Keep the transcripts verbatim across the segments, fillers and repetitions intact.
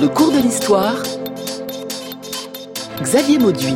Le cours de l'histoire, Xavier Mauduit.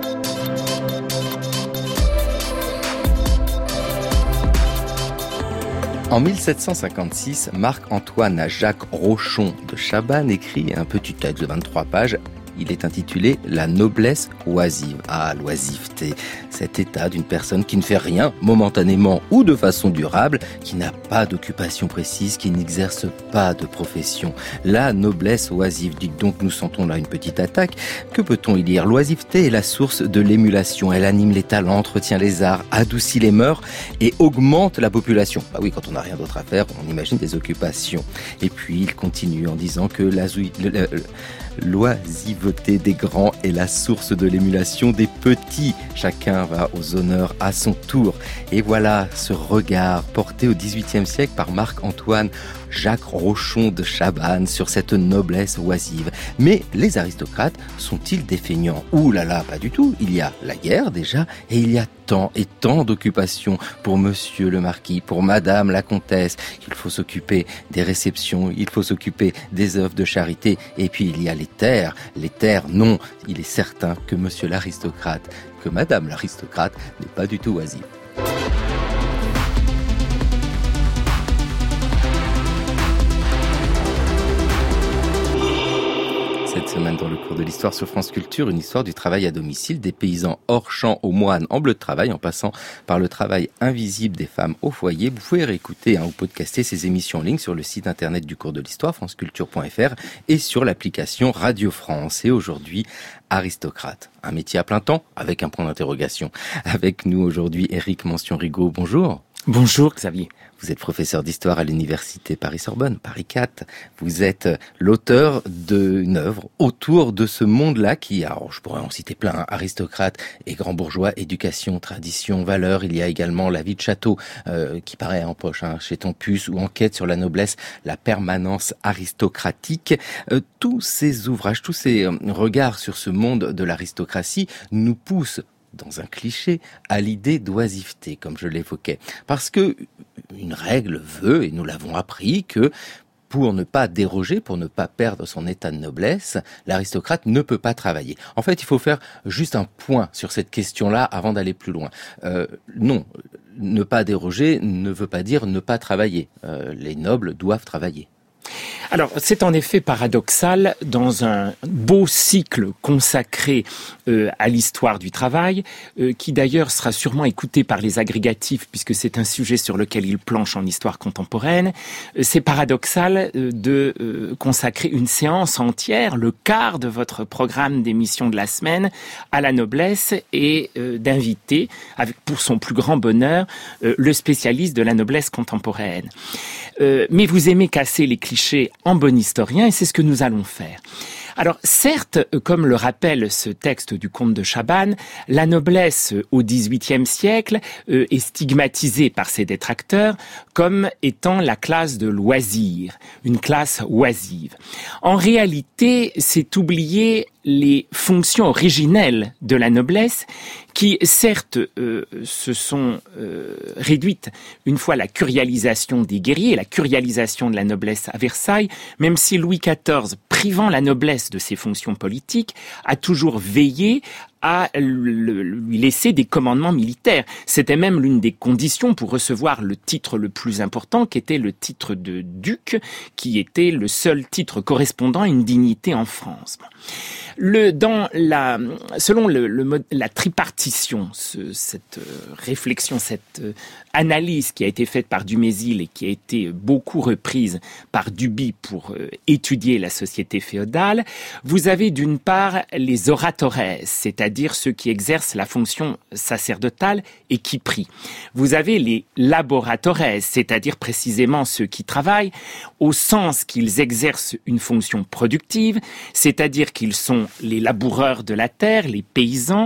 En mille sept cent cinquante-six, Marc-Antoine Jacques Rochon de Chabannes écrit un petit texte de vingt-trois pages. Il est intitulé « La noblesse oisive ». Ah, l'oisiveté, cet état d'une personne qui ne fait rien, momentanément ou de façon durable, qui n'a pas d'occupation précise, qui n'exerce pas de profession. La noblesse oisive, dites donc, nous sentons là une petite attaque. Que peut-on y lire ? L'oisiveté est la source de l'émulation. Elle anime les talents, entretient les arts, adoucit les mœurs et augmente la population. Bah oui, quand on n'a rien d'autre à faire, on imagine des occupations. Et puis, il continue en disant que la zouille... Le, le, le, l'oisiveté des grands est la source de l'émulation des petits. Chacun va aux honneurs à son tour. Et voilà ce regard porté au dix-huitième siècle par Marc-Antoine Jacques Rochon de Chabannes sur cette noblesse oisive. Mais les aristocrates sont-ils des feignants ? Ouh là là, pas du tout. Il y a la guerre déjà, et il y a tant et tant d'occupations pour monsieur le marquis, pour madame la comtesse. Il faut s'occuper des réceptions, il faut s'occuper des œuvres de charité, et puis il y a les terres. Les terres, non, il est certain que monsieur l'aristocrate, que madame l'aristocrate n'est pas du tout oisive. Cette semaine, dans le cours de l'histoire sur France Culture, une histoire du travail à domicile, des paysans hors champ aux moines en bleu de travail, en passant par le travail invisible des femmes au foyer. Vous pouvez réécouter hein, ou podcaster ces émissions en ligne sur le site internet du cours de l'histoire, franceculture point f r, et sur l'application Radio France. Et aujourd'hui, aristocrate. Un métier à plein temps, avec un point d'interrogation. Avec nous aujourd'hui, Éric Mention-Rigaud. Bonjour. Bonjour Xavier. Vous êtes professeur d'histoire à l'université Paris-Sorbonne, Paris quatre. Vous êtes l'auteur d'une œuvre autour de ce monde-là qui, alors je pourrais en citer plein, hein, aristocrate et grand bourgeois, éducation, tradition, valeurs. Il y a également La vie de château euh, qui paraît en poche hein, chez Tempus, ou Enquête sur la noblesse, la permanence aristocratique. Euh, tous ces ouvrages, tous ces euh, regards sur ce monde de l'aristocratie nous poussent dans un cliché, à l'idée d'oisiveté, comme je l'évoquais. Parce que une règle veut, et nous l'avons appris, que pour ne pas déroger, pour ne pas perdre son état de noblesse, l'aristocrate ne peut pas travailler. En fait, il faut faire juste un point sur cette question-là avant d'aller plus loin. Euh, non, ne pas déroger ne veut pas dire ne pas travailler. Euh, les nobles doivent travailler. Alors, c'est en effet paradoxal dans un beau cycle consacré euh, à l'histoire du travail, euh, qui d'ailleurs sera sûrement écouté par les agrégatifs, puisque c'est un sujet sur lequel ils planchent en histoire contemporaine. Euh, c'est paradoxal euh, de euh, consacrer une séance entière, le quart de votre programme d'émission de la semaine, à la noblesse et euh, d'inviter, avec pour son plus grand bonheur, euh, le spécialiste de la noblesse contemporaine. Euh, mais vous aimez casser les clichés en bon historien, et c'est ce que nous allons faire. Alors, certes, comme le rappelle ce texte du comte de Chabannes, la noblesse au dix-huitième siècle euh, est stigmatisée par ses détracteurs comme étant la classe de loisirs, une classe oisive. En réalité, c'est oublier les fonctions originelles de la noblesse qui, certes, euh, se sont euh, réduites une fois la curialisation des guerriers, la curialisation de la noblesse à Versailles, même si Louis quatorze, privant la noblesse de ses fonctions politiques, a toujours veillé à lui laisser des commandements militaires. C'était même l'une des conditions pour recevoir le titre le plus important, qui était le titre de duc, qui était le seul titre correspondant à une dignité en France. Le, dans la, selon le, le, la tripartition, ce, cette euh, réflexion, cette euh, analyse qui a été faite par Dumézil et qui a été beaucoup reprise par Duby pour euh, étudier la société féodale, vous avez d'une part les oratores, c'est-à-dire ceux qui exercent la fonction sacerdotale et qui prient. Vous avez les laboratores, c'est-à-dire précisément ceux qui travaillent au sens qu'ils exercent une fonction productive, c'est-à-dire qu'ils sont les laboureurs de la terre, les paysans,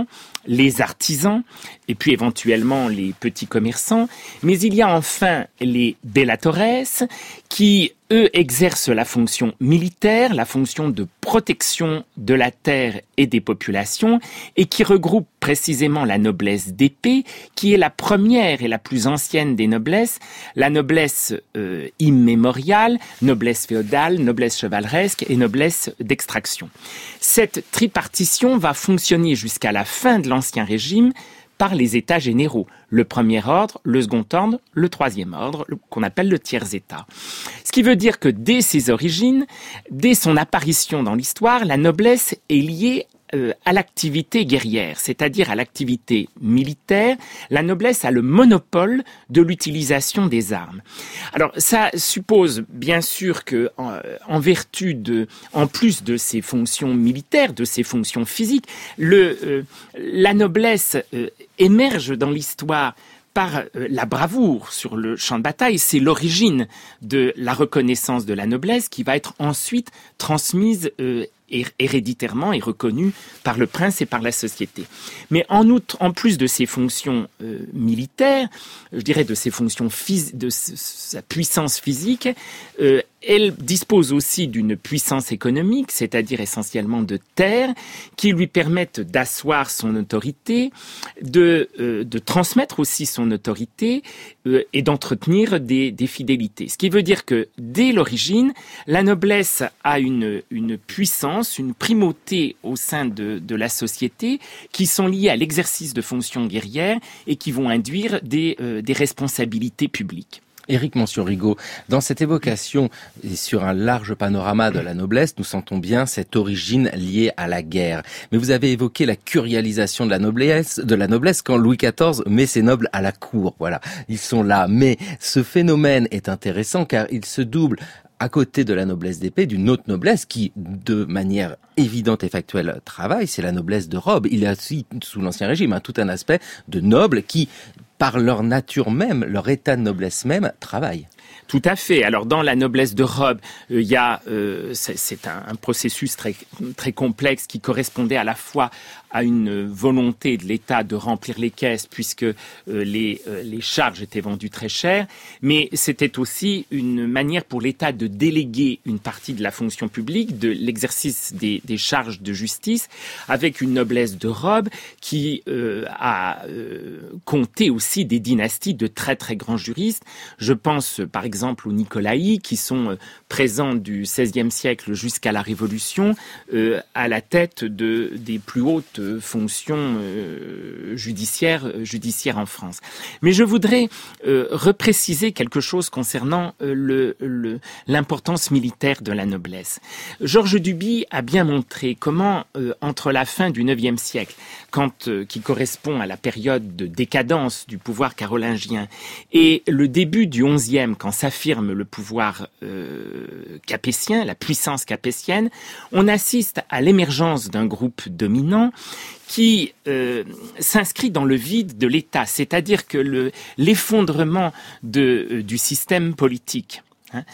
les artisans, et puis éventuellement les petits commerçants. Mais il y a enfin les bellatores, qui, eux, exercent la fonction militaire, la fonction de protection de la terre et des populations, et qui regroupent précisément la noblesse d'épée, qui est la première et la plus ancienne des noblesses, la noblesse euh, immémoriale, noblesse féodale, noblesse chevaleresque et noblesse d'extraction. Cette tripartition va fonctionner jusqu'à la fin de l'Ancien Régime par les états généraux. Le premier ordre, le second ordre, le troisième ordre, qu'on appelle le tiers-état. Ce qui veut dire que dès ses origines, dès son apparition dans l'histoire, la noblesse est liée euh, à l'activité guerrière, c'est-à-dire à l'activité militaire. La noblesse a le monopole de l'utilisation des armes. Alors, ça suppose bien sûr que, en, en vertu de, en plus de ses fonctions militaires, de ses fonctions physiques, le, euh, la noblesse euh, émerge dans l'histoire par euh, la bravoure sur le champ de bataille. C'est l'origine de la reconnaissance de la noblesse qui va être ensuite transmise euh, héréditairement et reconnue par le prince et par la société. Mais en outre, en plus de ses fonctions euh, militaires, je dirais de ses fonctions phys- de sa puissance physique, euh, elle dispose aussi d'une puissance économique, c'est-à-dire essentiellement de terres, qui lui permettent d'asseoir son autorité, de, euh, de transmettre aussi son autorité euh, et d'entretenir des, des fidélités. Ce qui veut dire que dès l'origine, la noblesse a une, une puissance, une primauté au sein de, de la société qui sont liées à l'exercice de fonctions guerrières et qui vont induire des, euh, des responsabilités publiques. Éric Mansion-Rigaud, dans cette évocation et sur un large panorama de la noblesse, nous sentons bien cette origine liée à la guerre. Mais vous avez évoqué la curialisation de la noblesse, de la noblesse quand Louis quatorze met ses nobles à la cour. Voilà, ils sont là. Mais ce phénomène est intéressant car il se double à côté de la noblesse d'épée, d'une autre noblesse qui, de manière évidente et factuelle, travaille, c'est la noblesse de robe. Il y a aussi, sous l'Ancien Régime, hein, tout un aspect de nobles qui, par leur nature même, leur état de noblesse même, travaillent. Tout à fait. Alors dans la noblesse de robe, il euh, y a euh, c'est, c'est un, un processus très très complexe qui correspondait à la fois à une volonté de l'État de remplir les caisses puisque euh, les euh, les charges étaient vendues très chères, mais c'était aussi une manière pour l'État de déléguer une partie de la fonction publique, de l'exercice des, des charges de justice, avec une noblesse de robe qui euh, a euh, compté aussi des dynasties de très très grands juristes. Je pense par exemple exemple aux Nicolaï, qui sont euh, présents du seizième siècle jusqu'à la Révolution, euh, à la tête de, des plus hautes euh, fonctions euh, judiciaires, euh, judiciaires en France. Mais je voudrais euh, repréciser quelque chose concernant euh, le, le, l'importance militaire de la noblesse. Georges Duby a bien montré comment, euh, entre la fin du neuvième siècle, quand, euh, qui correspond à la période de décadence du pouvoir carolingien, et le début du onzième, quand s'affirme le pouvoir euh, capétien, la puissance capétienne, on assiste à l'émergence d'un groupe dominant qui euh, s'inscrit dans le vide de l'État, c'est-à-dire que le, l'effondrement de, euh, du système politique, Hein.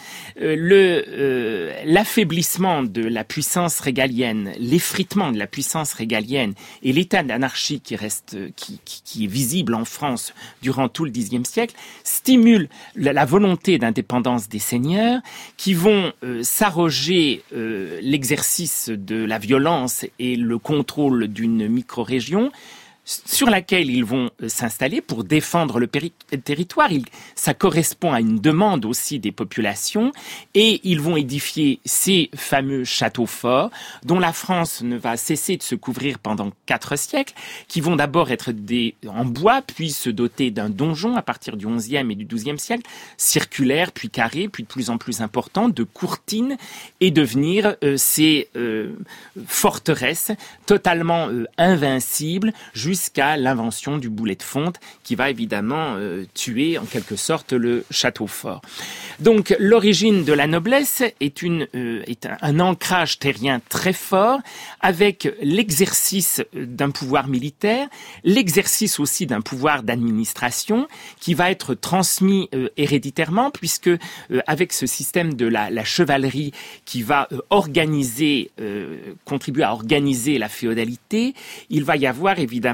Le, euh, l'affaiblissement de la puissance régalienne, l'effritement de la puissance régalienne et l'état d'anarchie qui reste, qui, qui, qui est visible en France durant tout le dixième siècle, stimule la, la volonté d'indépendance des seigneurs qui vont euh, s'arroger euh, l'exercice de la violence et le contrôle d'une micro-région sur laquelle ils vont s'installer pour défendre le péri- territoire. Il, ça correspond à une demande aussi des populations et ils vont édifier ces fameux châteaux forts dont la France ne va cesser de se couvrir pendant quatre siècles, qui vont d'abord être des, en bois, puis se doter d'un donjon à partir du onzième et du douzième siècle, circulaire, puis carré, puis de plus en plus important, de courtines, et devenir euh, ces euh, forteresses totalement euh, invincibles, jusqu'à l'invention du boulet de fonte qui va évidemment euh, tuer en quelque sorte le château fort. Donc l'origine de la noblesse est, une, euh, est un, un ancrage terrien très fort avec l'exercice d'un pouvoir militaire, l'exercice aussi d'un pouvoir d'administration qui va être transmis euh, héréditairement puisque euh, avec ce système de la, la chevalerie qui va euh, organiser, euh, contribuer à organiser la féodalité, il va y avoir évidemment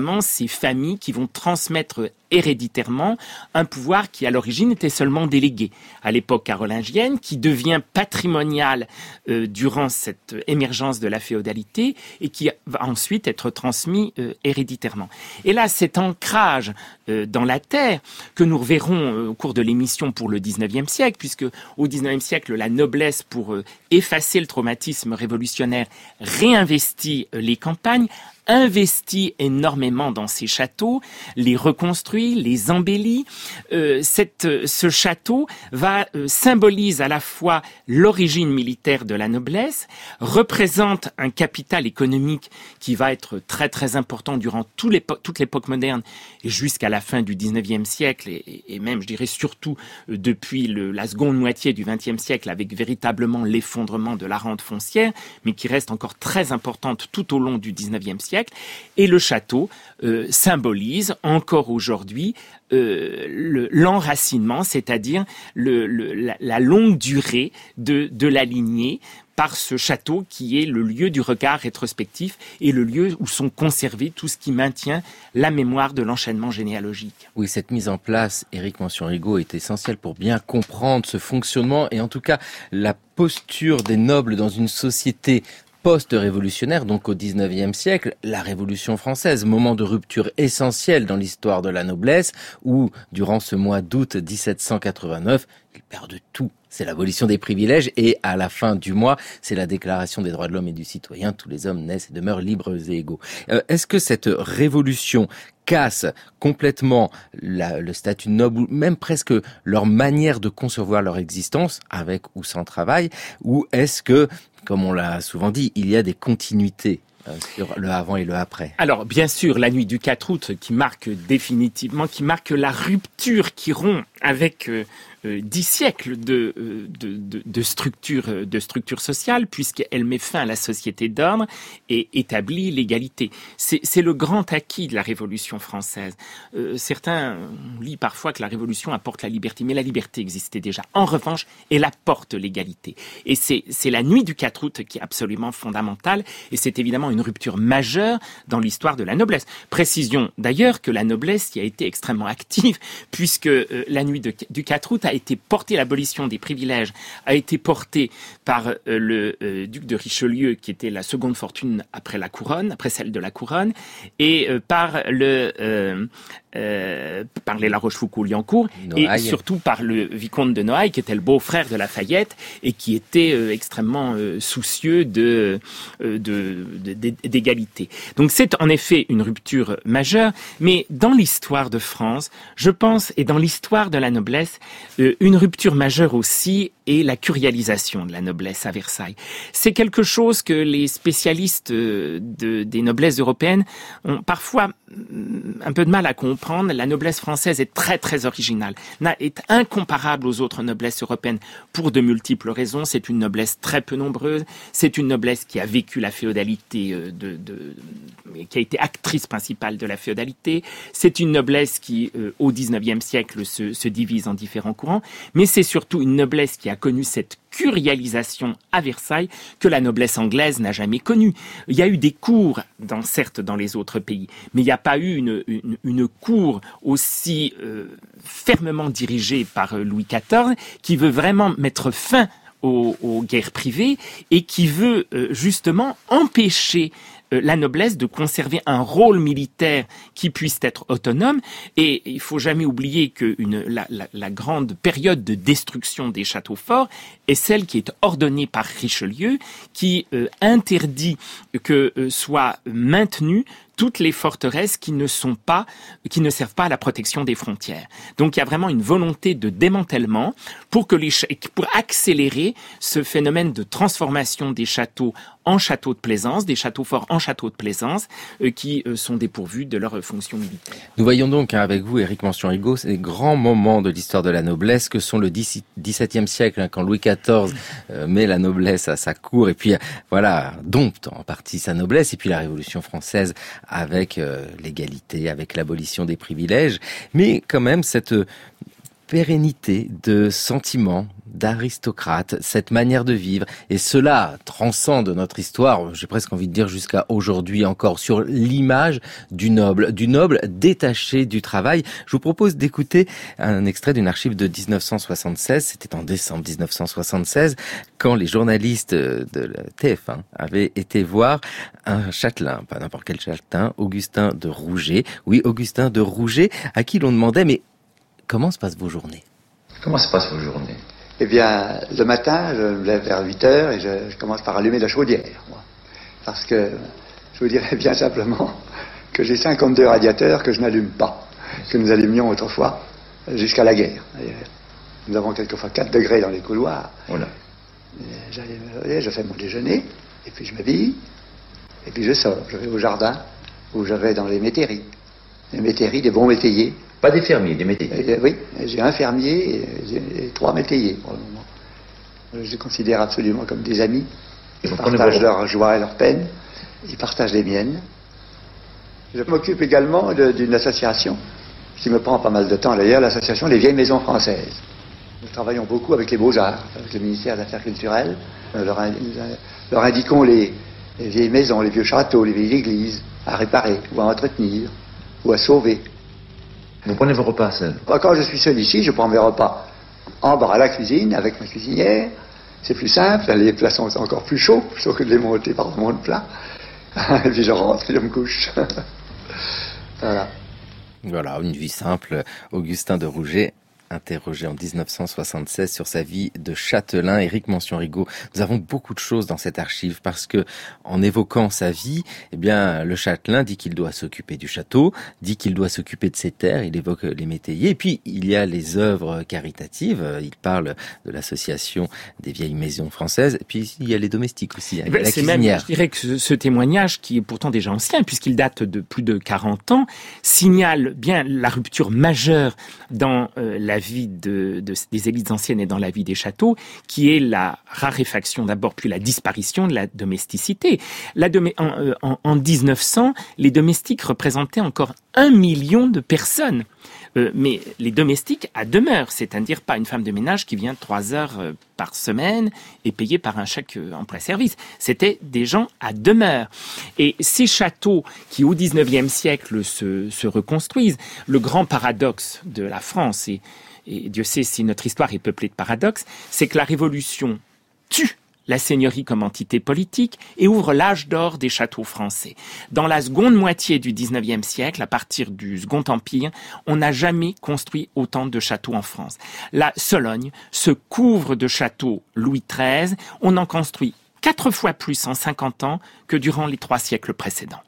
vraiment ces familles qui vont transmettre héréditairement un pouvoir qui à l'origine était seulement délégué à l'époque carolingienne, qui devient patrimonial euh, durant cette émergence de la féodalité et qui va ensuite être transmis euh, héréditairement. Et là, cet ancrage euh, dans la terre que nous reverrons euh, au cours de l'émission pour le dix-neuvième siècle, puisque au dix-neuvième siècle, la noblesse, pour euh, effacer le traumatisme révolutionnaire, réinvestit euh, les campagnes, investit énormément dans ces châteaux, les reconstruit, les embellit. Euh, cette, ce château va euh, symbolise à la fois l'origine militaire de la noblesse, représente un capital économique qui va être très très important durant tout l'époque, toute l'époque moderne et jusqu'à la fin du dix-neuvième siècle et, et même, je dirais surtout euh, depuis le, la seconde moitié du vingtième siècle, avec véritablement l'effondrement de la rente foncière, mais qui reste encore très importante tout au long du dix-neuvième siècle. Et le château euh, symbolise encore aujourd'hui euh, le, l'enracinement, c'est-à-dire le, le, la, la longue durée de, de la lignée par ce château qui est le lieu du regard rétrospectif et le lieu où sont conservés tout ce qui maintient la mémoire de l'enchaînement généalogique. Oui, cette mise en place, Éric Mansion-Rigaud, est essentielle pour bien comprendre ce fonctionnement et en tout cas la posture des nobles dans une société post-révolutionnaire, donc au dix-neuvième siècle, la Révolution française, moment de rupture essentiel dans l'histoire de la noblesse, où, durant ce mois d'août dix-sept cent quatre-vingt-neuf, ils perdent tout. C'est l'abolition des privilèges et à la fin du mois, c'est la déclaration des droits de l'homme et du citoyen. Tous les hommes naissent et demeurent libres et égaux. Euh, est-ce que cette révolution casse complètement la, le statut noble ou même presque leur manière de concevoir leur existence, avec ou sans travail, ou est-ce que, comme on l'a souvent dit, il y a des continuités sur le avant et le après? Alors, bien sûr, la nuit du quatre août qui marque définitivement, qui marque la rupture qui rompt avec euh, euh, dix siècles de, euh, de, de, de structure, de structure sociale, puisqu'elle met fin à la société d'ordre et établit l'égalité. C'est, c'est le grand acquis de la Révolution française. Euh, certains lisent parfois que la Révolution apporte la liberté, mais la liberté existait déjà. En revanche, elle apporte l'égalité. Et c'est, c'est la nuit du quatre août qui est absolument fondamentale, et c'est évidemment une rupture majeure dans l'histoire de la noblesse. Précision d'ailleurs que la noblesse y a été extrêmement active, puisque euh, la nuit de, du quatre août a été portée, l'abolition des privilèges a été portée par euh, le euh, duc de Richelieu, qui était la seconde fortune après la couronne, après celle de la couronne, et euh, par le euh, euh, par les La Rochefoucauld-Liancourt, et surtout par le vicomte de Noailles, qui était le beau-frère de Lafayette et qui était euh, extrêmement euh, soucieux de, euh, de, de, de d'égalité. Donc c'est en effet une rupture majeure, mais dans l'histoire de France, je pense, et dans l'histoire de la noblesse, euh, une rupture majeure aussi est la curialisation de la noblesse à Versailles. C'est quelque chose que les spécialistes de, des noblesses européennes ont parfois un peu de mal à comprendre. La noblesse française est très très originale, est incomparable aux autres noblesses européennes pour de multiples raisons. C'est une noblesse très peu nombreuse, c'est une noblesse qui a vécu la féodalité, de, de, qui a été actrice principale de la féodalité. C'est une noblesse qui, euh, au dix-neuvième siècle, se, se divise en différents courants, mais c'est surtout une noblesse qui a connu cette curialisation à Versailles que la noblesse anglaise n'a jamais connue. Il y a eu des cours, dans, certes, dans les autres pays, mais il n'y a pas eu une, une, une cour aussi euh, fermement dirigée par Louis quatorze qui veut vraiment mettre fin aux, aux guerres privées et qui veut euh, justement empêcher la noblesse de conserver un rôle militaire qui puisse être autonome. Et il faut jamais oublier que une, la, la, la grande période de destruction des châteaux forts est celle qui est ordonnée par Richelieu, qui euh, interdit que euh, soient maintenues toutes les forteresses qui ne sont pas, qui ne servent pas à la protection des frontières. Donc il y a vraiment une volonté de démantèlement pour que les, pour accélérer ce phénomène de transformation des châteaux en châteaux de plaisance, des châteaux forts en châteaux de plaisance, euh, qui euh, sont dépourvus de leur fonction militaire. Nous voyons donc hein, avec vous, Éric Mansion-Rigaud, ces grands moments de l'histoire de la noblesse que sont le dix-septième siècle, hein, quand Louis quatorze euh, met la noblesse à sa cour et puis euh, voilà dompte en partie sa noblesse, et puis la Révolution française avec euh, l'égalité, avec l'abolition des privilèges, mais quand même cette pérennité de sentiments d'aristocrates, cette manière de vivre. Et cela transcende notre histoire, j'ai presque envie de dire jusqu'à aujourd'hui encore, sur l'image du noble, du noble détaché du travail. Je vous propose d'écouter un extrait d'une archive de dix-neuf cent soixante-seize, c'était en décembre dix-neuf cent soixante-seize, quand les journalistes de la T F un avaient été voir un châtelain, pas n'importe quel châtelain, Augustin de Rouget. Oui, Augustin de Rouget, à qui l'on demandait, mais comment se passent vos journées ? Comment se passent vos journées ? Eh bien, le matin, je me lève vers huit heures et je, je commence par allumer la chaudière, moi. Parce que, je vous dirais bien simplement que j'ai cinquante-deux radiateurs que je n'allume pas, que nous allumions autrefois jusqu'à la guerre. Nous avons quelquefois quatre degrés dans les couloirs. Voilà. Je fais mon déjeuner, et puis je m'habille, et puis je sors. Je vais au jardin, ou je vais dans les métairies. Les métairies, des bons métayers. Pas des fermiers, des métayers. Et, oui, j'ai un fermier et, j'ai, et trois métayers pour le moment. Je les considère absolument comme des amis. Ils partagent leur joie et leur peine. Ils partagent les miennes. Je m'occupe également de, d'une association qui me prend pas mal de temps d'ailleurs, l'association des vieilles maisons françaises. Nous travaillons beaucoup avec les Beaux-Arts, avec le ministère des Affaires culturelles. Nous leur, leur indiquons les, les vieilles maisons, les vieux châteaux, les vieilles églises à réparer ou à entretenir ou à sauver. Vous prenez vos repas seul ? Quand je suis seul ici, je prends mes repas en bas à la cuisine avec ma cuisinière. C'est plus simple, les plats sont encore plus chauds plutôt que de les monter par le monde plat. Et puis je rentre et je me couche. Voilà. Voilà, une vie simple. Augustin de Rouget, interrogé en dix-neuf cent soixante-seize sur sa vie de châtelain. Éric Mention-Rigaud, nous avons beaucoup de choses dans cette archive parce que, en évoquant sa vie, eh bien, le châtelain dit qu'il doit s'occuper du château, dit qu'il doit s'occuper de ses terres, il évoque les métayers, et puis il y a les œuvres caritatives, il parle de l'association des vieilles maisons françaises, et puis il y a les domestiques aussi, il y a la C'est cuisinière. même, je dirais que ce, ce témoignage, qui est pourtant déjà ancien, puisqu'il date de plus de quarante ans, signale bien la rupture majeure dans euh, la vie de, de, des élites anciennes et dans la vie des châteaux, qui est la raréfaction d'abord, puis la disparition de la domesticité. La domé- en, en, en dix-neuf cents, les domestiques représentaient encore un million de personnes. Euh, mais les domestiques à demeure, c'est-à-dire pas une femme de ménage qui vient trois heures euh, par semaine et payée par un chèque euh, emploi-service. C'était des gens à demeure. Et ces châteaux qui, au dix-neuvième siècle, se, se reconstruisent, le grand paradoxe de la France, et, et Dieu sait si notre histoire est peuplée de paradoxes, c'est que la Révolution tue la seigneurie comme entité politique et ouvre l'âge d'or des châteaux français. Dans la seconde moitié du dix-neuvième siècle, à partir du Second Empire, on n'a jamais construit autant de châteaux en France. La Sologne se couvre de châteaux Louis treize, on en construit quatre fois plus en cinquante ans que durant les trois siècles précédents.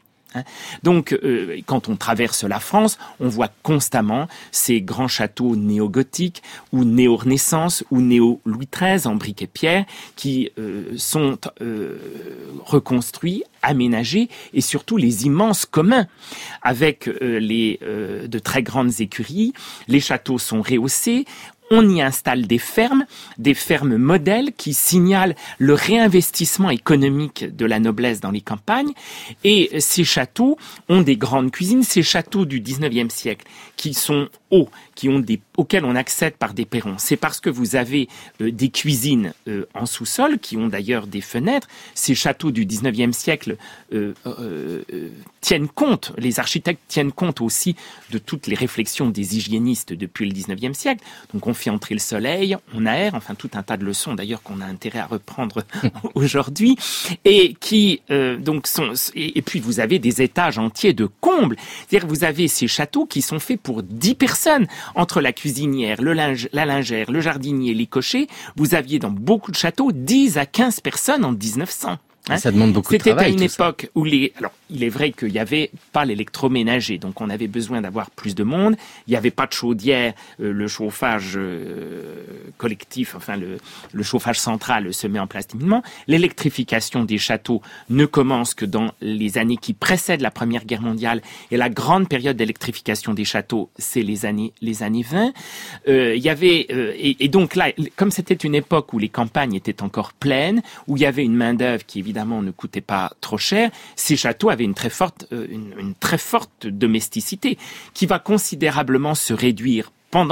Donc, euh, quand on traverse la France, on voit constamment ces grands châteaux néo-gothiques ou néo-renaissance ou néo-Louis treize en briques et pierre qui euh, sont euh, reconstruits, aménagés et surtout les immenses communs avec euh, les euh, de très grandes écuries. Les châteaux sont rehaussés. On y installe des fermes, des fermes modèles qui signalent le réinvestissement économique de la noblesse dans les campagnes. Et ces châteaux ont des grandes cuisines. Ces châteaux du dix-neuvième siècle qui sont hauts, qui ont des, auxquels on accède par des perrons. C'est parce que vous avez euh, des cuisines euh, en sous-sol qui ont d'ailleurs des fenêtres. Ces châteaux du dix-neuvième siècle euh, euh, euh, tiennent compte, les architectes tiennent compte aussi de toutes les réflexions des hygiénistes depuis le dix-neuvième siècle. Donc on fait entrer le soleil, on aère, enfin tout un tas de leçons d'ailleurs qu'on a intérêt à reprendre aujourd'hui, et qui euh, donc sont et, et puis vous avez des étages entiers de combles. C'est-à-dire que vous avez ces châteaux qui sont faits pour dix personnes entre la cuisinière, le linge, la lingère, le jardinier, les cochers. Vous aviez dans beaucoup de châteaux dix à quinze personnes en dix-neuf cents. Hein, ça demande beaucoup de travail. C'était à une époque ça. où les... Alors, il est vrai qu'il n'y avait pas l'électroménager, donc on avait besoin d'avoir plus de monde. Il n'y avait pas de chaudière, euh, le chauffage euh, collectif, enfin le, le chauffage central se met en place timidement. L'électrification des châteaux ne commence que dans les années qui précèdent la Première Guerre mondiale, et la grande période d'électrification des châteaux, c'est les années les années vingt. Euh, il y avait euh, et, et donc là, comme c'était une époque où les campagnes étaient encore pleines, où il y avait une main d'œuvre qui évidemment ne coûtait pas trop cher, ces châteaux avaient une très forte, euh, une, une très forte domesticité qui va considérablement se réduire pendant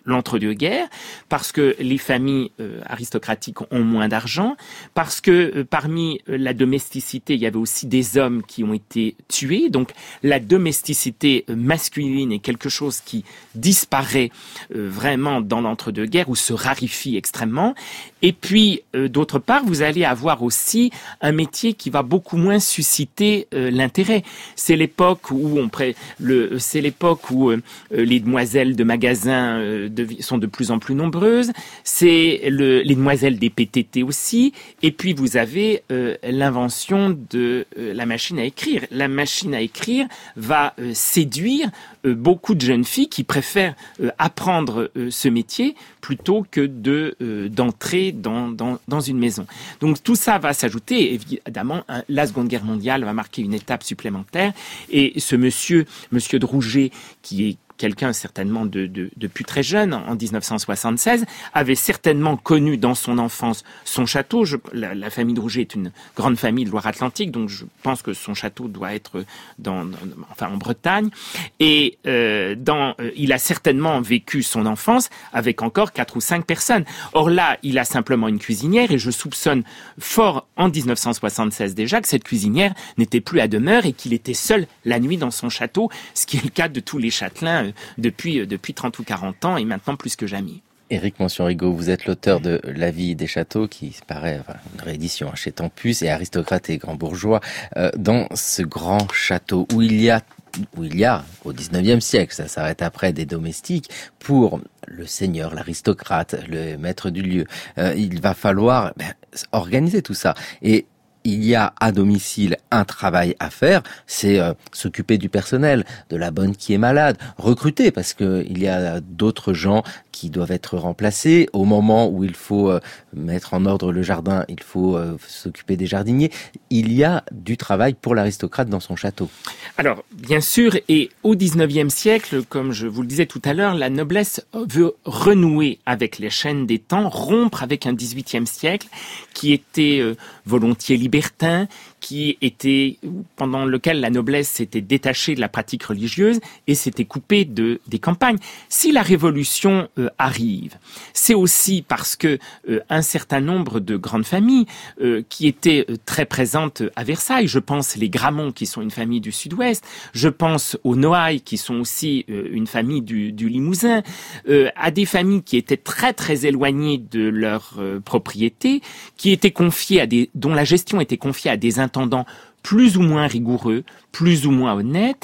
l'entre-deux-guerres, parce que les familles euh, aristocratiques ont moins d'argent, parce que euh, parmi la domesticité, il y avait aussi des hommes qui ont été tués. Donc la domesticité masculine est quelque chose qui disparaît euh, vraiment dans l'entre-deux-guerres ou se raréfie extrêmement. Et puis, euh, d'autre part, vous allez avoir aussi un métier qui va beaucoup moins susciter euh, l'intérêt. C'est l'époque où on pré... le c'est l'époque où euh, les demoiselles de magasins euh, de... sont de plus en plus nombreuses. C'est le... les demoiselles des P T T aussi. Et puis vous avez euh, l'invention de euh, la machine à écrire. La machine à écrire va euh, séduire euh, beaucoup de jeunes filles qui préfèrent euh, apprendre euh, ce métier plutôt que de euh, d'entrer dans, dans dans une maison. Donc tout ça va s'ajouter. Évidemment, hein, la Seconde Guerre mondiale va marquer une étape supplémentaire. Et ce monsieur, monsieur de Rouget, qui est quelqu'un certainement de, de, depuis très jeune, en dix-neuf cent soixante-seize, avait certainement connu dans son enfance son château. Je, la, la famille de Rouget est une grande famille de Loire-Atlantique, donc je pense que son château doit être dans, dans enfin en Bretagne. Et euh, dans, euh, il a certainement vécu son enfance avec encore quatre ou cinq personnes. Or là, il a simplement une cuisinière, et je soupçonne fort en dix-neuf cent soixante-seize déjà que cette cuisinière n'était plus à demeure et qu'il était seul la nuit dans son château, ce qui est le cas de tous les châtelains depuis, depuis trente ou quarante ans, et maintenant plus que jamais. Éric Mansion-Rigaud, vous êtes l'auteur de La vie des châteaux, qui paraît enfin, une réédition chez Tempus, et Aristocrates et grands bourgeois, euh, dans ce grand château où il y a où il y a, au dix-neuvième siècle, ça s'arrête après, des domestiques, pour le seigneur, l'aristocrate, le maître du lieu. Euh, il va falloir ben, organiser tout ça. Et il y a à domicile un travail à faire, c'est euh, s'occuper du personnel, de la bonne qui est malade, recruter, parce que il y a d'autres gens qui doivent être remplacés. Au moment où il faut euh, mettre en ordre le jardin, il faut euh, s'occuper des jardiniers. Il y a du travail pour l'aristocrate dans son château. Alors, bien sûr, et au dix-neuvième siècle, comme je vous le disais tout à l'heure, la noblesse veut renouer avec les chaînes des temps, rompre avec un dix-huitième siècle qui était euh, volontiers libertin, qui était, pendant lequel la noblesse s'était détachée de la pratique religieuse et s'était coupée de, des campagnes. Si la Révolution euh, arrive, c'est aussi parce que euh, un certain nombre de grandes familles euh, qui étaient euh, très présentes à Versailles, je pense les Gramont qui sont une famille du Sud-Ouest, je pense aux Noailles qui sont aussi euh, une famille du, du Limousin, euh, à des familles qui étaient très très éloignées de leur euh, propriété, qui étaient confiées à des, dont la gestion était confiée à des intendants plus ou moins rigoureux, plus ou moins honnêtes,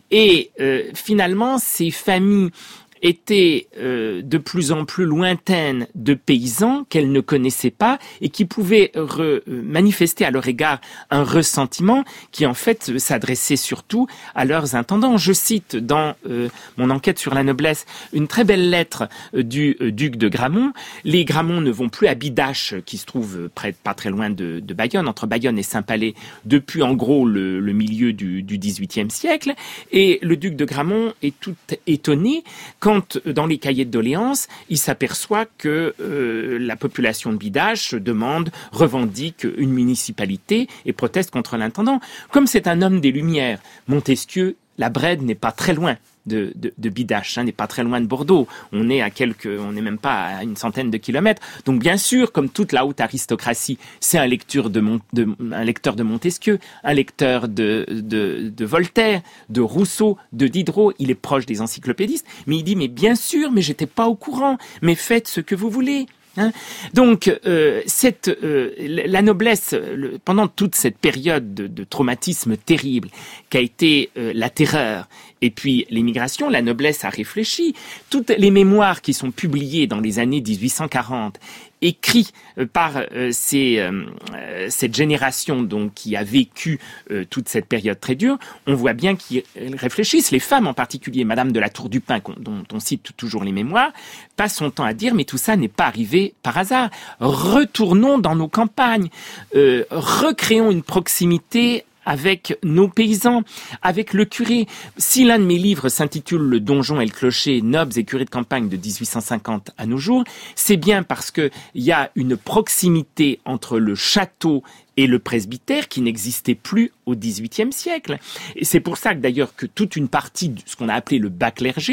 et euh, finalement ces familles étaient euh, de plus en plus lointaines de paysans qu'elles ne connaissaient pas et qui pouvaient re- manifester à leur égard un ressentiment qui en fait s'adressait surtout à leurs intendants. Je cite dans euh, mon enquête sur la noblesse une très belle lettre euh, du euh, duc de Gramont. Les Gramont ne vont plus à Bidache, qui se trouve près, pas très loin de, de Bayonne, entre Bayonne et Saint-Palais, depuis en gros le, le milieu du, du dix-huitième siècle. Et le duc de Gramont est tout étonné quand Quand, dans les cahiers de doléances, il s'aperçoit que euh, la population de Bidache demande, revendique une municipalité et proteste contre l'intendant. Comme c'est un homme des Lumières, Montesquieu, la Brède n'est pas très loin de, de, de Bidache, hein, n'est pas très loin de Bordeaux. On est à quelques, on n'est même pas à une centaine de kilomètres. Donc bien sûr, comme toute la haute aristocratie, c'est un lecteur de, Mont, de, un lecteur de Montesquieu, un lecteur de, de, de Voltaire, de Rousseau, de Diderot. Il est proche des encyclopédistes, mais il dit mais bien sûr, mais j'étais pas au courant. Mais faites ce que vous voulez. Hein. Donc, euh, cette, euh, la noblesse, le, pendant toute cette période de, de traumatisme terrible qu'a été euh, la terreur et puis l'émigration, la noblesse a réfléchi. Toutes les mémoires qui sont publiées dans les années dix-huit cent quarante, écrits euh, par euh, ces, euh, cette génération donc qui a vécu euh, toute cette période très dure, on voit bien qu'ils réfléchissent. Les femmes en particulier, Madame de la Tour du Pin, dont on cite toujours les mémoires, passe son temps à dire mais tout ça n'est pas arrivé par hasard. Retournons dans nos campagnes, euh, recréons une proximité avec nos paysans, avec le curé. Si l'un de mes livres s'intitule Le donjon et le clocher, nobles et curés de campagne de dix-huit cent cinquante à nos jours, c'est bien parce que il y a une proximité entre le château et le presbytère qui n'existait plus au dix-huitième siècle. Et c'est pour ça que d'ailleurs que toute une partie de ce qu'on a appelé le bas clergé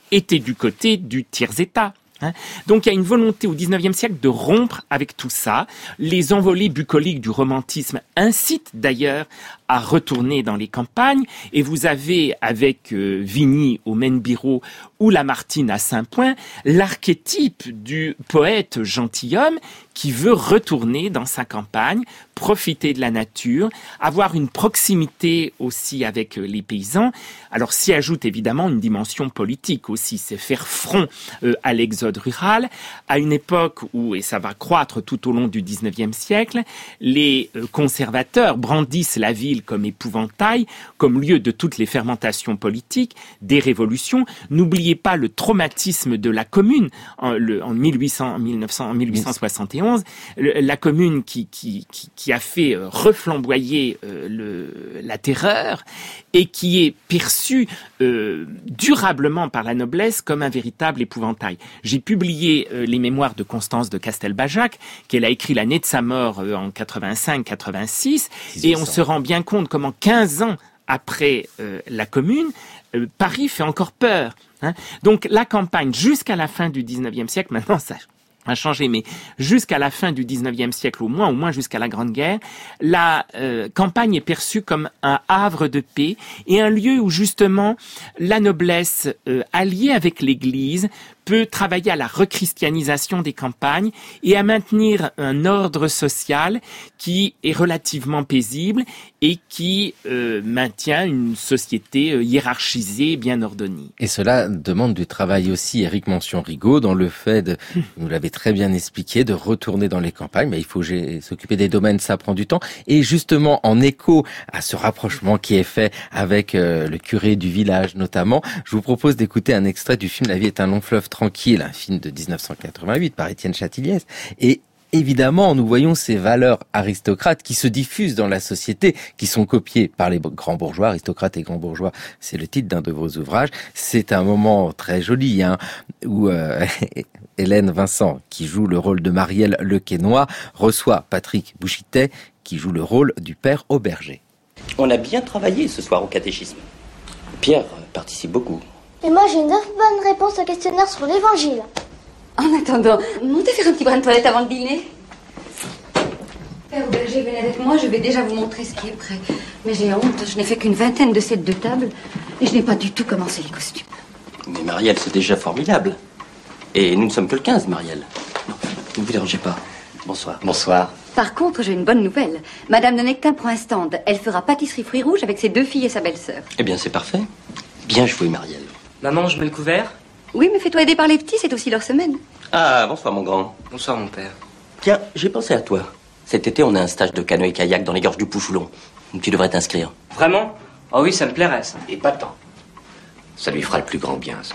étaient du côté du tiers-état. Hein. Donc il y a une volonté au dix-neuvième siècle de rompre avec tout ça. Les envolées bucoliques du romantisme incitent d'ailleurs à retourner dans les campagnes. Et vous avez avec euh, Vigny au Maine-Biro ou Lamartine à Saint-Point l'archétype du poète gentilhomme qui veut retourner dans sa campagne, profiter de la nature, avoir une proximité aussi avec les paysans. Alors s'y ajoute évidemment une dimension politique aussi, c'est faire front euh, à l'exode rural, à une époque où, et ça va croître tout au long du dix-neuvième siècle, les euh, conservateurs brandissent la ville comme épouvantail, comme lieu de toutes les fermentations politiques, des révolutions. N'oubliez pas le traumatisme de la Commune en, le, en mille huit cents, mille neuf cents, mille huit cent soixante et onze, le, la Commune qui, qui, qui, qui a fait euh, reflamboyer euh, le, la terreur et qui est perçue euh, durablement par la noblesse comme un véritable épouvantail. J'ai publié euh, les mémoires de Constance de Castelbajac, qu'elle a écrit l'année de sa mort euh, en quatre-vingt-cinq quatre-vingt-six, et on se rend bien compte comment quinze ans après euh, la Commune, euh, Paris fait encore peur. Hein. Donc la campagne, jusqu'à la fin du dix-neuvième siècle, maintenant ça a changé, mais jusqu'à la fin du dix-neuvième siècle, au moins, au moins jusqu'à la Grande Guerre, la euh, campagne est perçue comme un havre de paix et un lieu où justement la noblesse, euh, alliée avec l'Église, peut travailler à la rechristianisation des campagnes et à maintenir un ordre social qui est relativement paisible et qui euh, maintient une société euh, hiérarchisée, bien ordonnée. Et cela demande du travail aussi, Éric Mention-Rigaud, dans le fait, de, vous l'avez très bien expliqué, de retourner dans les campagnes. Mais il faut s'occuper des domaines, ça prend du temps. Et justement, en écho à ce rapprochement qui est fait avec euh, le curé du village notamment, je vous propose d'écouter un extrait du film « La vie est un long fleuve tranquille », un film de dix-neuf cent quatre-vingt-huit par Étienne Chatilliès. Et évidemment, nous voyons ces valeurs aristocrates qui se diffusent dans la société, qui sont copiées par les grands bourgeois. Aristocrates et grands bourgeois, c'est le titre d'un de vos ouvrages. C'est un moment très joli, hein, où euh, Hélène Vincent, qui joue le rôle de Marielle Lequesnoy, reçoit Patrick Bouchitet, qui joue le rôle du père Auberger. On a bien travaillé ce soir au catéchisme. Pierre participe beaucoup. Et moi, j'ai neuf bonnes réponses au questionnaire sur l'évangile. En attendant, montez faire un petit brin de toilette avant le dîner. Père Auberger, venez avec moi, je vais déjà vous montrer ce qui est prêt. Mais j'ai honte, je n'ai fait qu'une vingtaine de sets de table et je n'ai pas du tout commencé les costumes. Mais Marielle, c'est déjà formidable. Et nous ne sommes que le quinze, Marielle. Non, ne vous dérangez pas. Bonsoir. Bonsoir. Par contre, j'ai une bonne nouvelle. Madame de Nectin prend un stand. Elle fera pâtisserie fruits rouges avec ses deux filles et sa belle-sœur. Eh bien, c'est parfait. Bien joué, Marielle. Maman, je mets le couvert? Oui, mais fais-toi aider par les petits, c'est aussi leur semaine. Ah, bonsoir, mon grand. Bonsoir, mon père. Tiens, j'ai pensé à toi. Cet été, on a un stage de canoë-kayak dans les gorges du Pouchoulon. Tu devrais t'inscrire. Vraiment? Oh oui, ça me plairait, ça. Et pas tant. Ça lui fera le plus grand bien, ça.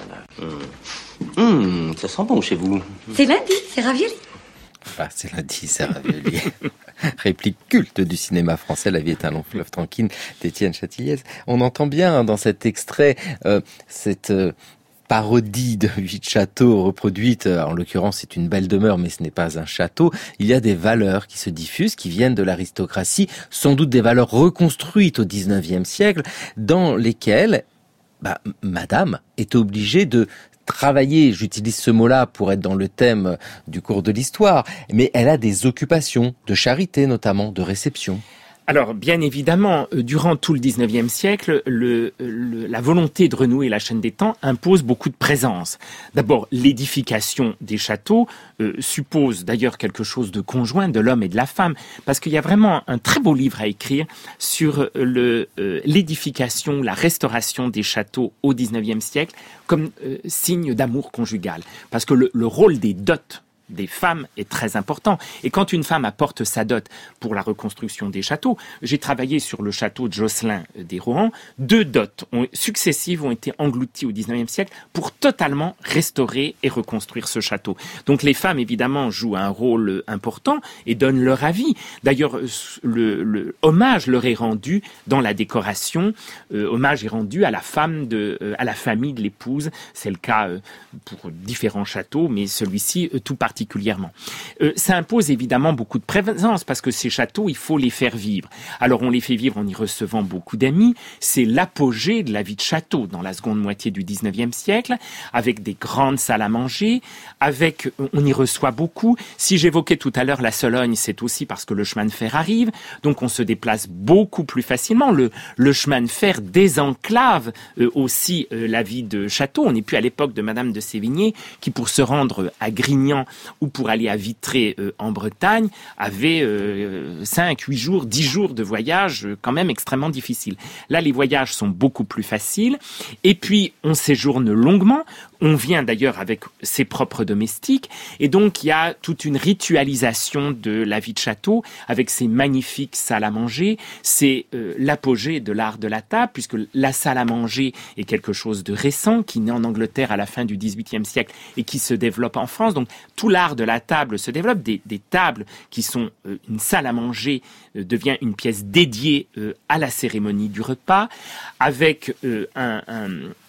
Hum, hum, ça sent bon chez vous. C'est lundi, c'est ravioli. Enfin, c'est lundi, c'est ravioli. Réplique culte du cinéma français, La vie est un long fleuve tranquille, d'Étienne Chatilliès. On entend bien dans cet extrait euh, cette euh, parodie de vie de château reproduite. En l'occurrence, c'est une belle demeure, mais ce n'est pas un château. Il y a des valeurs qui se diffusent, qui viennent de l'aristocratie, sans doute des valeurs reconstruites au dix-neuvième siècle, dans lesquelles bah, madame est obligée de travailler, j'utilise ce mot-là pour être dans le thème du cours de l'histoire, mais elle a des occupations, de charité notamment, de réception. Alors, bien évidemment, durant tout le dix-neuvième siècle, le, le, la volonté de renouer la chaîne des temps impose beaucoup de présence. D'abord, l'édification des châteaux euh, suppose d'ailleurs quelque chose de conjoint de l'homme et de la femme, parce qu'il y a vraiment un très beau livre à écrire sur le, euh, l'édification, la restauration des châteaux au dix-neuvième siècle comme euh, signe d'amour conjugal. Parce que le, le rôle des dots des femmes est très important. Et quand une femme apporte sa dot pour la reconstruction des châteaux, j'ai travaillé sur le château de Josselin des Rohan, deux dots ont, successives ont été englouties au dix-neuvième siècle pour totalement restaurer et reconstruire ce château. Donc les femmes, évidemment, jouent un rôle important et donnent leur avis. D'ailleurs, le, le hommage leur est rendu dans la décoration. Euh, hommage est rendu à la femme, de, euh, à la famille de l'épouse. C'est le cas euh, pour différents châteaux, mais celui-ci euh, tout particulièrement particulièrement. Euh, ça impose évidemment beaucoup de présence parce que ces châteaux, il faut les faire vivre. Alors on les fait vivre en y recevant beaucoup d'amis. C'est l'apogée de la vie de château dans la seconde moitié du dix-neuvième siècle, avec des grandes salles à manger, avec on y reçoit beaucoup. Si j'évoquais tout à l'heure la Sologne, c'est aussi parce que le chemin de fer arrive, donc on se déplace beaucoup plus facilement. Le, le chemin de fer désenclave euh, aussi euh, la vie de château. On n'est plus à l'époque de Madame de Sévigné qui, pour se rendre à Grignan ou pour aller à Vitré euh, en Bretagne, avait euh, cinq, huit jours, dix jours de voyage euh, quand même extrêmement difficiles. Là, les voyages sont beaucoup plus faciles. Et puis, on séjourne longuement. On vient d'ailleurs avec ses propres domestiques. Et donc, il y a toute une ritualisation de la vie de château avec ces magnifiques salles à manger. C'est euh, l'apogée de l'art de la table, puisque la salle à manger est quelque chose de récent, qui naît en Angleterre à la fin du dix-huitième siècle et qui se développe en France. Donc, tout l'art de la table se développe. Des, des tables qui sont euh, une salle à manger euh, devient une pièce dédiée euh, à la cérémonie du repas, avec euh, un... un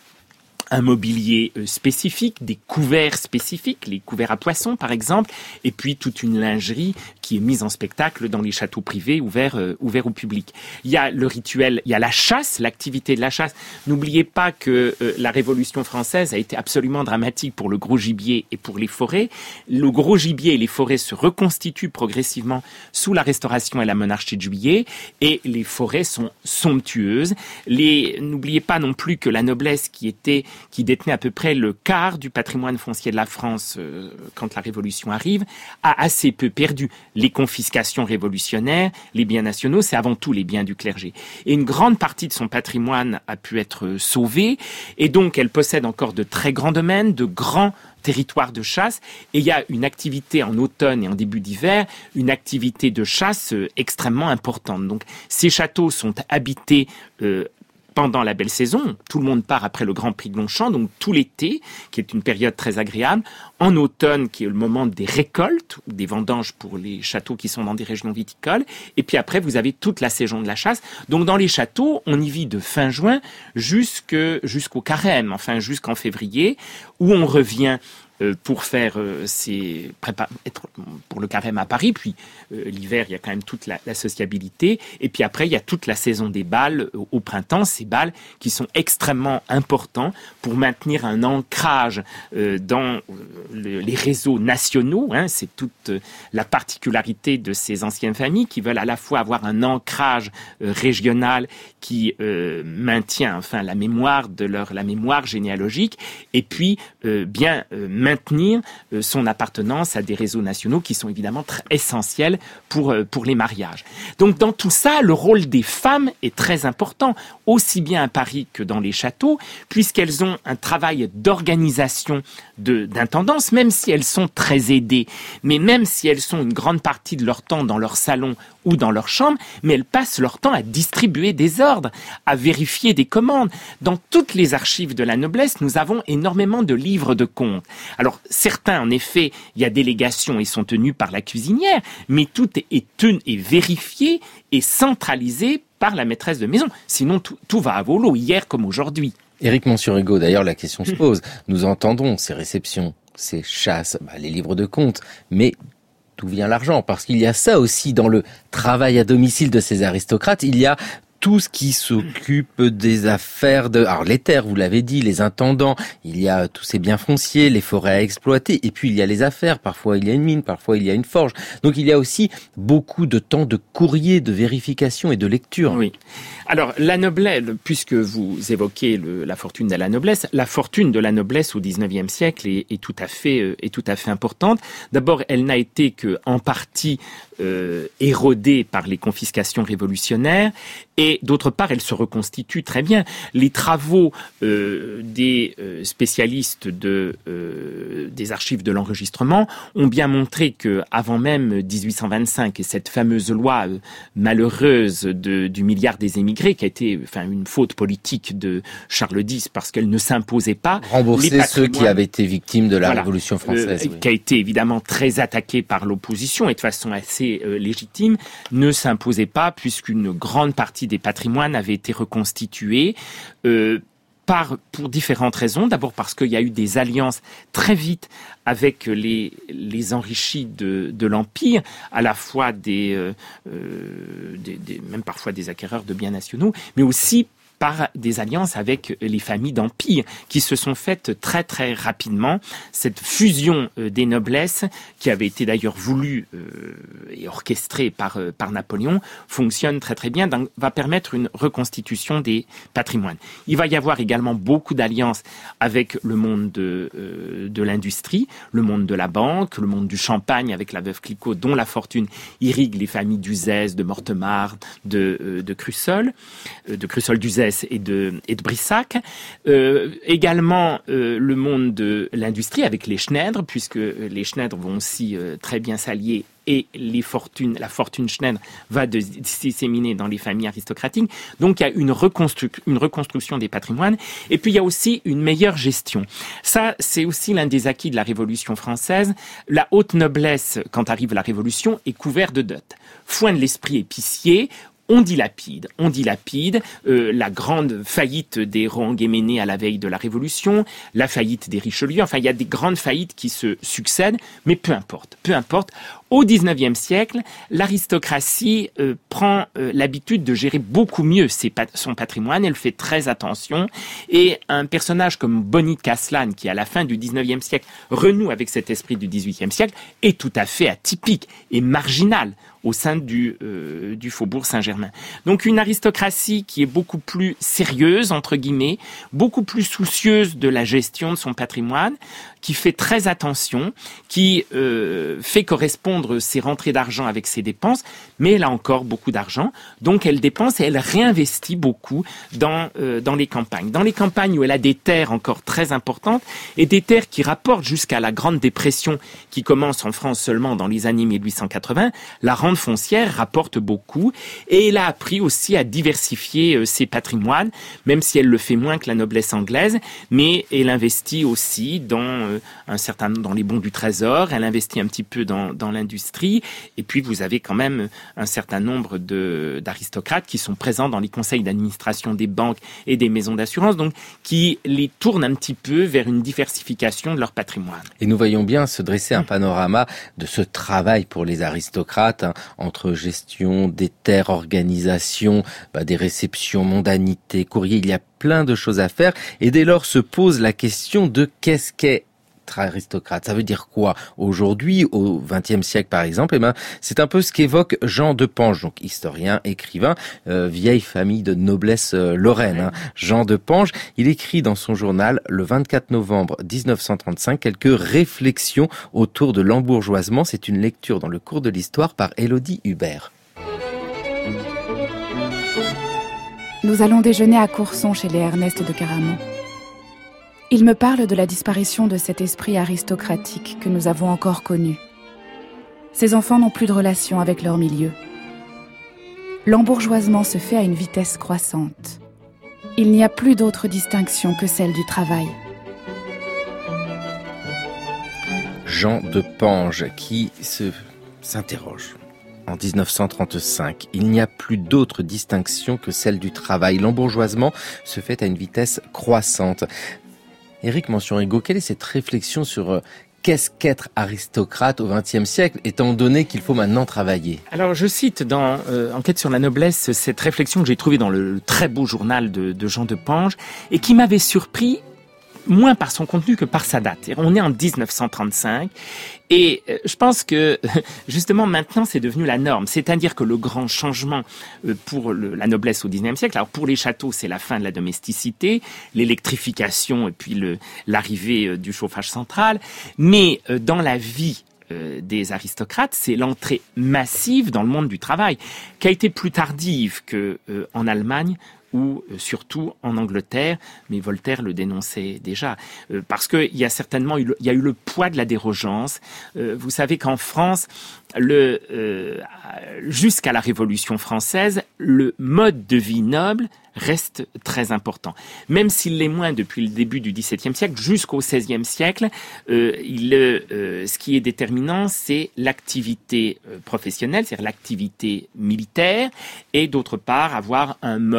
un mobilier spécifique, des couverts spécifiques, les couverts à poissons par exemple, et puis toute une lingerie qui est mise en spectacle dans les châteaux privés ouverts, euh, ouverts au public. Il y a le rituel, il y a la chasse, l'activité de la chasse. N'oubliez pas que euh, la Révolution française a été absolument dramatique pour le gros gibier et pour les forêts. Le gros gibier et les forêts se reconstituent progressivement sous la Restauration et la monarchie de Juillet, et les forêts sont somptueuses. Les... N'oubliez pas non plus que la noblesse qui était qui détenait à peu près le quart du patrimoine foncier de la France euh, quand la Révolution arrive, a assez peu perdu. Les confiscations révolutionnaires, les biens nationaux, c'est avant tout les biens du clergé. Et une grande partie de son patrimoine a pu être sauvée, et donc elle possède encore de très grands domaines, de grands territoires de chasse, et il y a une activité en automne et en début d'hiver, une activité de chasse euh, extrêmement importante. Donc ces châteaux sont habités euh, pendant la belle saison. Tout le monde part après le Grand Prix de Longchamp, donc tout l'été, qui est une période très agréable. En automne, qui est le moment des récoltes, des vendanges pour les châteaux qui sont dans des régions viticoles. Et puis après, vous avez toute la saison de la chasse. Donc dans les châteaux, on y vit de fin juin jusque, jusqu'au carême, enfin jusqu'en février, où on revient Euh, pour faire euh, ses prépa- être pour le carême à Paris, puis euh, l'hiver il y a quand même toute la, la sociabilité, et puis après il y a toute la saison des bals euh, au printemps, ces bals qui sont extrêmement importants pour maintenir un ancrage euh, dans euh, le, les réseaux nationaux, hein, c'est toute euh, la particularité de ces anciennes familles qui veulent à la fois avoir un ancrage euh, régional qui euh, maintient enfin la mémoire de leur la mémoire généalogique, et puis euh, bien euh, maintenir euh, son appartenance à des réseaux nationaux qui sont évidemment très essentiels pour, euh, pour les mariages. Donc dans tout ça, le rôle des femmes est très important, aussi bien à Paris que dans les châteaux, puisqu'elles ont un travail d'organisation de, d'intendance, même si elles sont très aidées, mais même si elles sont une grande partie de leur temps dans leur salon ou dans leur chambre, mais elles passent leur temps à distribuer des ordres, à vérifier des commandes. Dans toutes les archives de la noblesse, nous avons énormément de livres de comptes. Alors, certains, en effet, il y a délégation et sont tenus par la cuisinière, mais tout est, est, tenu, est vérifié et centralisé par la maîtresse de maison. Sinon, tout, tout va à volo, hier comme aujourd'hui. Éric Montsur-Hugo, d'ailleurs, la question se pose. Nous entendons ces réceptions, ces chasses, bah, les livres de comptes, mais d'où vient l'argent? Parce qu'il y a ça aussi dans le travail à domicile de ces aristocrates. Il y a tout ce qui s'occupe des affaires de... Alors les terres, vous l'avez dit, les intendants, il y a tous ces biens fonciers, les forêts à exploiter, et puis il y a les affaires, parfois il y a une mine, parfois il y a une forge. Donc il y a aussi beaucoup de temps de courrier, de vérification et de lecture. Oui. Alors la noblesse, puisque vous évoquez le, la fortune de la noblesse, la fortune de la noblesse au dix-neuvième siècle est, est, tout, à fait, euh, est tout à fait importante. D'abord, elle n'a été qu'en partie euh, érodée par les confiscations révolutionnaires, et d'autre part, elle se reconstitue très bien. Les travaux euh, des euh, spécialistes de, euh, des archives de l'enregistrement ont bien montré que, avant même dix-huit cent vingt-cinq et cette fameuse loi euh, malheureuse de, du milliard des émigrés, qui a été enfin une faute politique de Charles X parce qu'elle ne s'imposait pas. Rembourser ceux qui avaient été victimes de la voilà, Révolution française. Euh, oui. Qui a été évidemment très attaquée par l'opposition et de façon assez euh, légitime, ne s'imposait pas puisqu'une grande partie des patrimoines avaient été reconstitués. Euh, par, pour différentes raisons. D'abord parce qu'il y a eu des alliances très vite avec les, les enrichis de, de l'Empire, à la fois des, euh, des, des, même parfois des acquéreurs de biens nationaux, mais aussi par des alliances avec les familles d'empire qui se sont faites très très rapidement. Cette fusion des noblesses, qui avait été d'ailleurs voulue euh, et orchestrée par, euh, par Napoléon, fonctionne très très bien, donc va permettre une reconstitution des patrimoines. Il va y avoir également beaucoup d'alliances avec le monde de, euh, de l'industrie, le monde de la banque, le monde du champagne avec la veuve Clicquot, dont la fortune irrigue les familles d'Uzès, de Mortemart, de, euh, de Crussol, euh, de Crussol-d'Uzès et de, et de Brissac. Euh, également euh, le monde de l'industrie avec les Schneider, puisque les Schneider vont aussi euh, très bien s'allier et les fortunes, la fortune Schneider va de, disséminer dans les familles aristocratiques. Donc il y a une, reconstru- une reconstruction des patrimoines et puis il y a aussi une meilleure gestion. Ça, c'est aussi l'un des acquis de la Révolution française. La haute noblesse, quand arrive la Révolution, est couverte de dot. Foin de l'esprit épicier, on dilapide, on dilapide, euh, la grande faillite des Rohan-Guéméné à la veille de la Révolution, la faillite des Richelieu, enfin il y a des grandes faillites qui se succèdent, mais peu importe, peu importe. Au dix-neuvième siècle, l'aristocratie euh, prend euh, l'habitude de gérer beaucoup mieux ses pat- son patrimoine, elle fait très attention, et un personnage comme Bonny de Castellane, qui à la fin du dix-neuvième siècle renoue avec cet esprit du dix-huitième siècle, est tout à fait atypique et marginal au sein du, euh, du faubourg Saint-Germain. Donc une aristocratie qui est beaucoup plus sérieuse, entre guillemets, beaucoup plus soucieuse de la gestion de son patrimoine, qui fait très attention, qui euh, fait correspondre ses rentrées d'argent avec ses dépenses, mais elle a encore beaucoup d'argent, donc elle dépense et elle réinvestit beaucoup dans, euh, dans les campagnes. Dans les campagnes où elle a des terres encore très importantes, et des terres qui rapportent jusqu'à la Grande Dépression, qui commence en France seulement dans les années mille huit cent quatre-vingts, la rente foncière rapporte beaucoup, et elle a appris aussi à diversifier euh, ses patrimoines, même si elle le fait moins que la noblesse anglaise, mais elle investit aussi dans euh, un certain dans les bons du trésor, elle investit un petit peu dans, dans l'industrie, et puis vous avez quand même un certain nombre de, d'aristocrates qui sont présents dans les conseils d'administration des banques et des maisons d'assurance, donc qui les tournent un petit peu vers une diversification de leur patrimoine. Et nous voyons bien se dresser un panorama de ce travail pour les aristocrates, hein, entre gestion des terres, organisation, bah, des réceptions, mondanité, courrier, il y a plein de choses à faire, et dès lors se pose la question de qu'est-ce qu'est aristocrate. Ça veut dire quoi aujourd'hui, au vingtième siècle par exemple? Eh ben, c'est un peu ce qu'évoque Jean de Pange, donc historien, écrivain, euh, vieille famille de noblesse euh, lorraine. Hein. Jean de Pange, il écrit dans son journal le vingt-quatre novembre dix-neuf cent trente-cinq quelques réflexions autour de l'embourgeoisement. C'est une lecture dans le cours de l'histoire par Élodie Hubert. Nous allons déjeuner à Courson chez les Ernest de Caramont. Il me parle de la disparition de cet esprit aristocratique que nous avons encore connu. Ces enfants n'ont plus de relation avec leur milieu. L'embourgeoisement se fait à une vitesse croissante. Il n'y a plus d'autre distinction que celle du travail. Jean de Pange qui se, s'interroge. En dix-neuf cent trente-cinq, il n'y a plus d'autre distinction que celle du travail. L'embourgeoisement se fait à une vitesse croissante. Éric Mansion-Rigaud, quelle est cette réflexion sur euh, qu'est-ce qu'être aristocrate au vingtième siècle, étant donné qu'il faut maintenant travailler? Alors, je cite dans euh, Enquête sur la noblesse cette réflexion que j'ai trouvée dans le, le très beau journal de, de Jean de Pange et qui m'avait surpris moins par son contenu que par sa date. On est en dix-neuf cent trente-cinq et je pense que justement maintenant c'est devenu la norme. C'est-à-dire que le grand changement pour le, la noblesse au dix-neuvième siècle, alors pour les châteaux c'est la fin de la domesticité, l'électrification et puis le, l'arrivée du chauffage central, mais dans la vie des aristocrates, c'est l'entrée massive dans le monde du travail, qui a été plus tardive que euh, en Allemagne ou euh, surtout en Angleterre, mais Voltaire le dénonçait déjà, euh, parce que il y a certainement eu le, il y a eu le poids de la dérogeance. Euh, vous savez qu'en France, le euh, jusqu'à la Révolution française, le mode de vie noble reste très important. Même s'il l'est moins depuis le début du dix-septième siècle, jusqu'au seizième siècle, euh, il, euh, ce qui est déterminant, c'est l'activité professionnelle, c'est-à-dire l'activité militaire, et d'autre part, avoir un mode de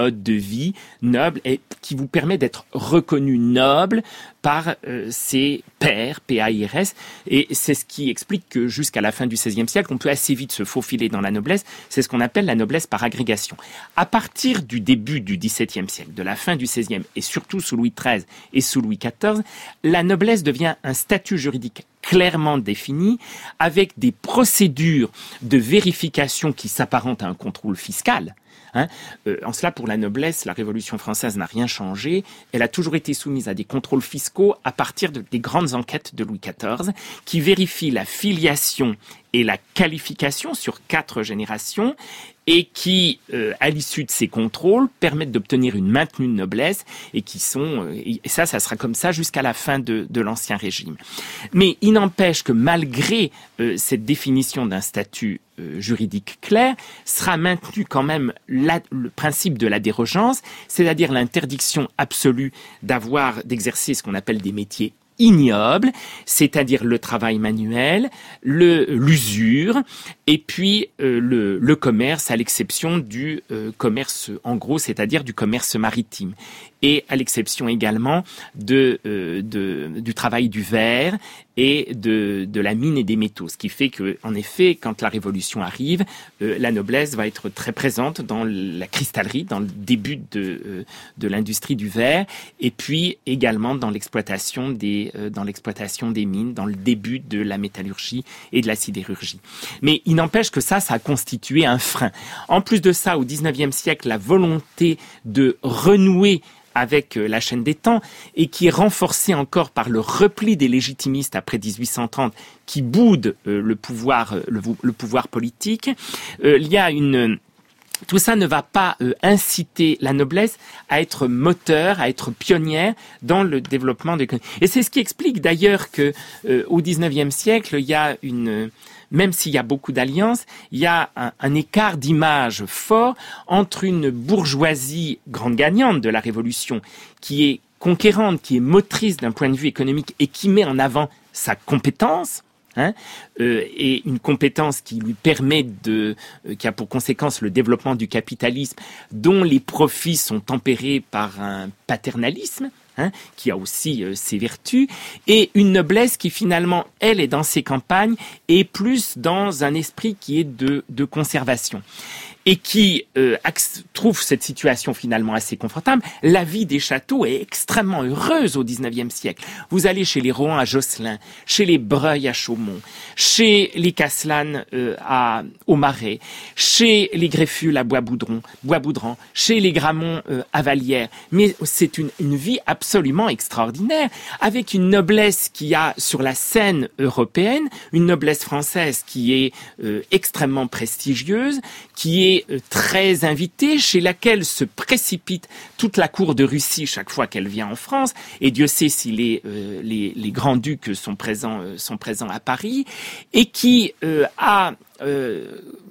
vie noble et qui vous permet d'être reconnu noble par euh, ses pairs, P A I R S, et c'est ce qui explique que jusqu'à la fin du seizième siècle, on peut assez vite se faufiler dans la noblesse, c'est ce qu'on appelle la noblesse par agrégation. À partir du début du dix-septième siècle, de la fin du seizième, et surtout sous Louis treize et sous Louis quatorze, la noblesse devient un statut juridique clairement défini, avec des procédures de vérification qui s'apparentent à un contrôle fiscal. Hein euh, en cela, pour la noblesse, la Révolution française n'a rien changé. Elle a toujours été soumise à des contrôles fiscaux à partir de, des grandes enquêtes de Louis quatorze, qui vérifient la filiation et la qualification sur quatre générations, et qui, euh, à l'issue de ces contrôles, permettent d'obtenir une maintenue de noblesse, et qui sont, euh, et ça, ça sera comme ça jusqu'à la fin de, de l'Ancien Régime. Mais il n'empêche que malgré euh, cette définition d'un statut euh, juridique clair, sera maintenu quand même la, le principe de la dérogeance, c'est-à-dire l'interdiction absolue d'avoir, d'exercer ce qu'on appelle des métiers ignoble, c'est-à-dire le travail manuel, le l'usure, et puis euh, le, le commerce, à l'exception du euh, commerce, en gros, c'est-à-dire du commerce maritime, et à l'exception également de, euh, de du travail du verre et de de la mine et des métaux, ce qui fait que, en effet, quand la Révolution arrive, euh, la noblesse va être très présente dans la cristallerie, dans le début de euh, de l'industrie du verre, et puis également dans l'exploitation des euh, dans l'exploitation des mines, dans le début de la métallurgie et de la sidérurgie. Mais il n'empêche que ça, ça a constitué un frein. En plus de ça, au dix-neuvième siècle, la volonté de renouer avec la chaîne des temps, et qui est renforcée encore par le repli des légitimistes après dix-huit cent trente, qui boudent euh, le pouvoir, le, le pouvoir politique. Euh, il y a une Tout ça ne va pas euh, inciter la noblesse à être moteur, à être pionnière dans le développement de l'économie. Et c'est ce qui explique d'ailleurs que euh, au dix-neuvième siècle, il y a une, même s'il y a beaucoup d'alliances, il y a un, un écart d'image fort entre une bourgeoisie grande gagnante de la Révolution, qui est conquérante, qui est motrice d'un point de vue économique et qui met en avant sa compétence. Hein, euh, et une compétence qui lui permet de, euh, qui a pour conséquence le développement du capitalisme, dont les profits sont tempérés par un paternalisme, hein, qui a aussi euh, ses vertus, et une noblesse qui finalement, elle, est dans ses campagnes, et plus dans un esprit qui est de, de conservation. Et qui euh, trouve cette situation finalement assez confortable. La vie des châteaux est extrêmement heureuse au dix-neuvième siècle. Vous allez chez les Rohan à Josselin, chez les Breuil à Chaumont, chez les Castellane euh, à au Marais, chez les Grefful à Bois-Boudron, Bois-Boudran, chez les Gramont euh, à Vallières. Mais c'est une, une vie absolument extraordinaire, avec une noblesse qui a sur la scène européenne, une noblesse française qui est euh, extrêmement prestigieuse, qui est très invitée, chez laquelle se précipite toute la cour de Russie chaque fois qu'elle vient en France, et Dieu sait si les, euh, les, les grands-ducs sont présents, euh, sont présents à Paris, et qui euh, a euh,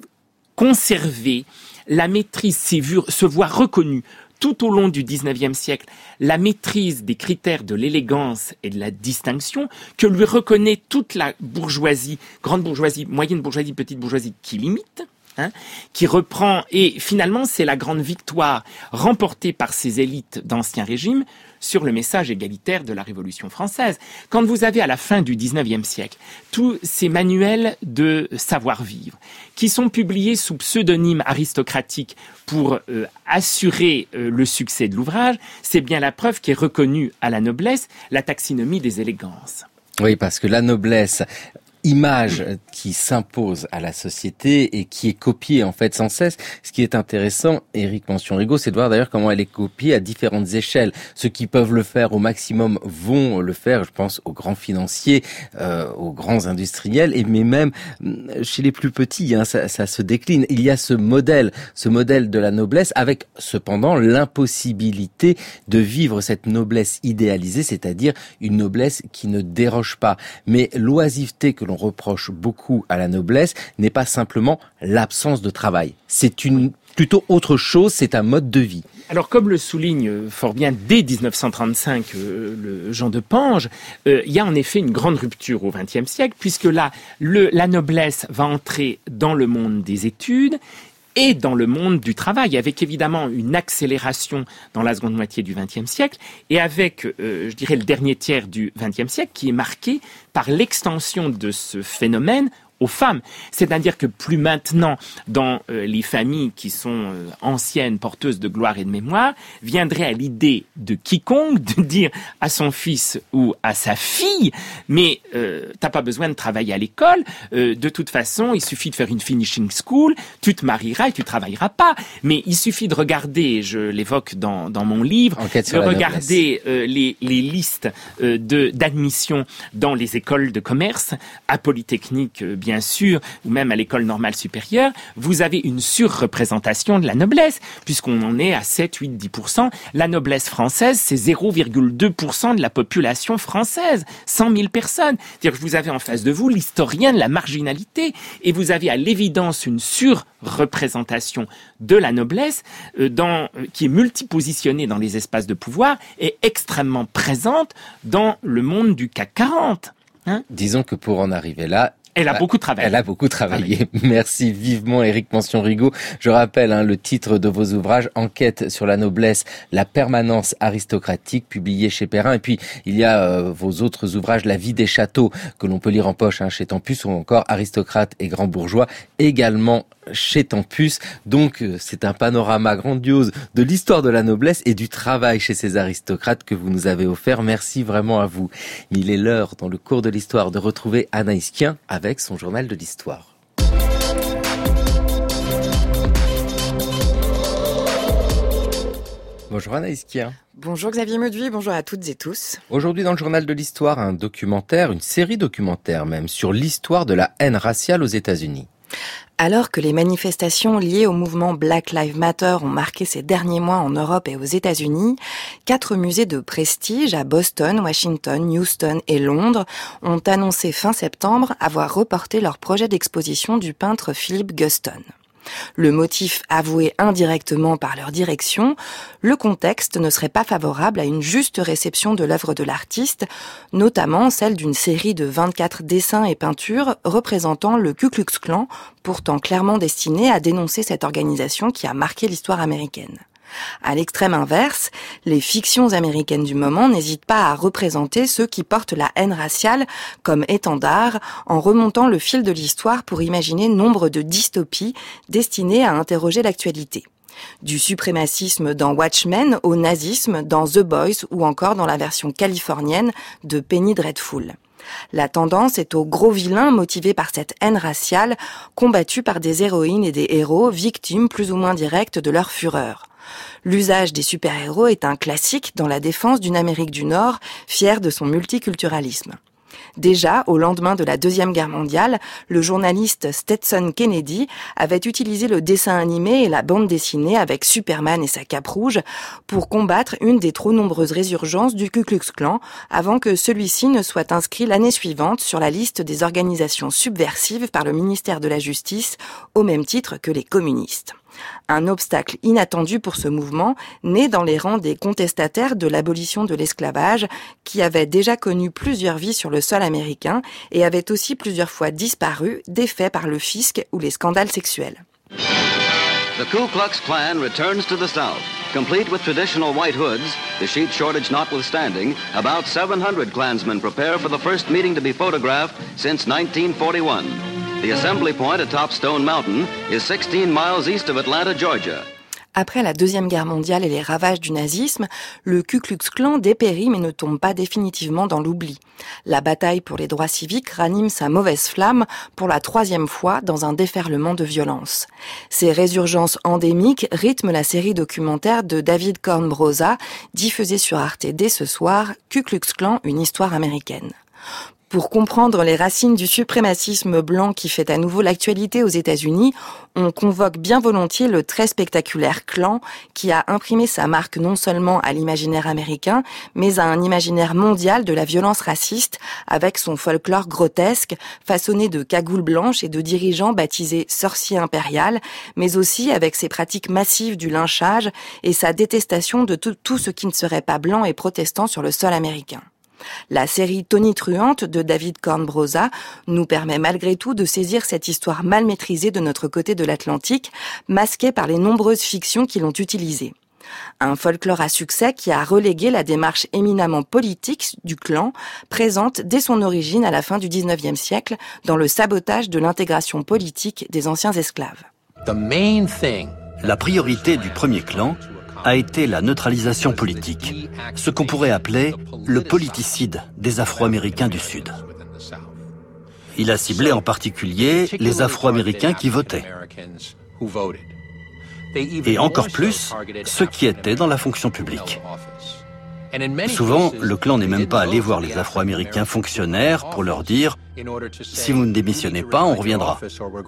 conservé la maîtrise, se voit reconnue tout au long du dix-neuvième siècle, la maîtrise des critères de l'élégance et de la distinction que lui reconnaît toute la bourgeoisie, grande bourgeoisie, moyenne bourgeoisie, petite bourgeoisie, qui l'imite. Hein, qui reprend, et finalement c'est la grande victoire remportée par ces élites d'Ancien Régime sur le message égalitaire de la Révolution française. Quand vous avez à la fin du dix-neuvième siècle tous ces manuels de savoir-vivre qui sont publiés sous pseudonyme aristocratique pour euh, assurer euh, le succès de l'ouvrage, c'est bien la preuve qu'est reconnue à la noblesse la taxinomie des élégances. Oui, parce que la noblesse, image qui s'impose à la société et qui est copiée en fait sans cesse. Ce qui est intéressant, Éric Mention-Rigaud, c'est de voir d'ailleurs comment elle est copiée à différentes échelles. Ceux qui peuvent le faire au maximum vont le faire, je pense aux grands financiers, euh, aux grands industriels, et mais même chez les plus petits, hein, ça, ça se décline. Il y a ce modèle, ce modèle de la noblesse, avec cependant l'impossibilité de vivre cette noblesse idéalisée, c'est-à-dire une noblesse qui ne déroge pas. Mais l'oisiveté que l'on reproche beaucoup à la noblesse n'est pas simplement l'absence de travail. C'est une plutôt autre chose, c'est un mode de vie. Alors, comme le souligne fort bien dès dix-neuf cent trente-cinq euh, le Jean de Pange, euh, il y a en effet une grande rupture au vingtième siècle, puisque là, le, la noblesse va entrer dans le monde des études, et dans le monde du travail, avec évidemment une accélération dans la seconde moitié du vingtième siècle, et avec, euh, je dirais, le dernier tiers du vingtième siècle, qui est marqué par l'extension de ce phénomène aux femmes. C'est-à-dire que plus maintenant, dans euh, les familles qui sont euh, anciennes, porteuses de gloire et de mémoire, viendrait à l'idée de quiconque de dire à son fils ou à sa fille, mais euh, t'as pas besoin de travailler à l'école, euh, de toute façon, il suffit de faire une finishing school, tu te marieras et tu travailleras pas. Mais il suffit de regarder, je l'évoque dans, dans mon livre, de regarder euh, les, les listes euh, de, d'admission dans les écoles de commerce, à Polytechnique, euh, bien sûr, ou même à l'école normale supérieure, vous avez une surreprésentation de la noblesse, puisqu'on en est à sept, huit, dix pour cent. La noblesse française, c'est zéro virgule deux pour cent de la population française, cent mille personnes. C'est-à-dire que vous avez en face de vous l'historien de la marginalité, et vous avez à l'évidence une surreprésentation de la noblesse euh, dans, euh, qui est multipositionnée dans les espaces de pouvoir et extrêmement présente dans le monde du C A C quarante. Hein ? Disons que pour en arriver là, Elle a beaucoup travaillé. Elle a beaucoup travaillé. Merci vivement, Éric Pension-Rigaud. Je rappelle hein, le titre de vos ouvrages, Enquête sur la noblesse, la permanence aristocratique, publié chez Perrin. Et puis, il y a euh, vos autres ouvrages, La vie des châteaux, que l'on peut lire en poche hein, chez Tempus, ou encore Aristocrates et grands bourgeois, également chez Tempus. Donc, c'est un panorama grandiose de l'histoire de la noblesse et du travail chez ces aristocrates que vous nous avez offert. Merci vraiment à vous. Il est l'heure, dans le cours de l'histoire, de retrouver Anaïs Kien avec son journal de l'histoire. Bonjour Anaïs Kien. Bonjour Xavier Mauduit, bonjour à toutes et tous. Aujourd'hui dans le journal de l'histoire, un documentaire, une série documentaire même, sur l'histoire de la haine raciale aux États-Unis. Alors que les manifestations liées au mouvement Black Lives Matter ont marqué ces derniers mois en Europe et aux États-Unis, quatre musées de prestige à Boston, Washington, Houston et Londres ont annoncé fin septembre avoir reporté leur projet d'exposition du peintre Philip Guston. Le motif avoué indirectement par leur direction, le contexte ne serait pas favorable à une juste réception de l'œuvre de l'artiste, notamment celle d'une série de vingt-quatre dessins et peintures représentant le Ku Klux Klan, pourtant clairement destiné à dénoncer cette organisation qui a marqué l'histoire américaine. À l'extrême inverse, les fictions américaines du moment n'hésitent pas à représenter ceux qui portent la haine raciale comme étendard, en remontant le fil de l'histoire pour imaginer nombre de dystopies destinées à interroger l'actualité. Du suprémacisme dans Watchmen au nazisme dans The Boys ou encore dans la version californienne de Penny Dreadful. La tendance est au gros vilain motivé par cette haine raciale, combattu par des héroïnes et des héros victimes plus ou moins directes de leur fureur. L'usage des super-héros est un classique dans la défense d'une Amérique du Nord, fière de son multiculturalisme. Déjà, au lendemain de la Deuxième Guerre mondiale, le journaliste Stetson Kennedy avait utilisé le dessin animé et la bande dessinée avec Superman et sa cape rouge pour combattre une des trop nombreuses résurgences du Ku Klux Klan avant que celui-ci ne soit inscrit l'année suivante sur la liste des organisations subversives par le ministère de la Justice, au même titre que les communistes. Un obstacle inattendu pour ce mouvement, né dans les rangs des contestataires de l'abolition de l'esclavage, qui avaient déjà connu plusieurs vies sur le sol américain et avaient aussi plusieurs fois disparu, défaits par le fisc ou les scandales sexuels. The Ku Klux Klan returns to the South, complete with traditional white hoods, the sheet shortage notwithstanding. About seven hundred Klansmen prepare for the first meeting to be photographed since nineteen forty-one. The assembly point atop Stone Mountain is sixteen miles east of Atlanta, Georgia. Après la Deuxième Guerre mondiale et les ravages du nazisme, le Ku Klux Klan dépérit mais ne tombe pas définitivement dans l'oubli. La bataille pour les droits civiques ranime sa mauvaise flamme pour la troisième fois dans un déferlement de violence. Ces résurgences endémiques rythment la série documentaire de David Kornbrosa, diffusée sur Arte dès ce soir, Ku Klux Klan, une histoire américaine. Pour comprendre les racines du suprémacisme blanc qui fait à nouveau l'actualité aux États-Unis, on convoque bien volontiers le très spectaculaire Klan qui a imprimé sa marque non seulement à l'imaginaire américain, mais à un imaginaire mondial de la violence raciste avec son folklore grotesque, façonné de cagoules blanches et de dirigeants baptisés sorciers impériales, mais aussi avec ses pratiques massives du lynchage et sa détestation de tout, tout ce qui ne serait pas blanc et protestant sur le sol américain. La série Tonitruante de David Kornbrosa nous permet malgré tout de saisir cette histoire mal maîtrisée de notre côté de l'Atlantique, masquée par les nombreuses fictions qui l'ont utilisée. Un folklore à succès qui a relégué la démarche éminemment politique du clan, présente dès son origine à la fin du dix-neuvième siècle dans le sabotage de l'intégration politique des anciens esclaves. La priorité du premier clan a été la neutralisation politique, ce qu'on pourrait appeler le politicide des Afro-Américains du Sud. Il a ciblé en particulier les Afro-Américains qui votaient. Et encore plus, ceux qui étaient dans la fonction publique. Souvent, le clan n'est même pas allé voir les Afro-Américains fonctionnaires pour leur dire « Si vous ne démissionnez pas, on reviendra ».